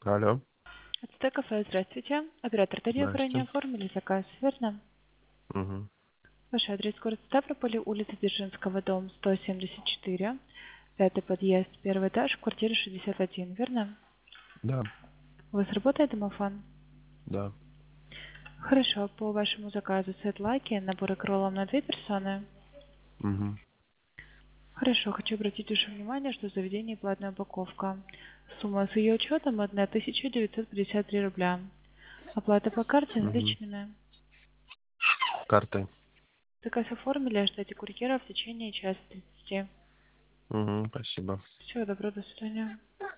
Алло, АЦТ кафе, здравствуйте. Оператор Дарья, вы ранее здрасте. оформили заказ, верно? Мгм. Ваш адрес город Ставрополь, улица Дзержинского, дом 174, пятый подъезд, первый этаж, квартира 61, верно? Да, У вас работает домофон? да. Хорошо, по вашему заказу сет лаки, наборы кролом на 2 персоны. Мгм. Хорошо, хочу обратить ваше внимание, что в заведении платная упаковка. Сумма с ее учетом 1953 рубля. Оплата по карте Мгм. наличными. Картой. Заказ оформили, ждите курьера в течение часа 30. Мгм. Спасибо. Всего доброго, до свидания.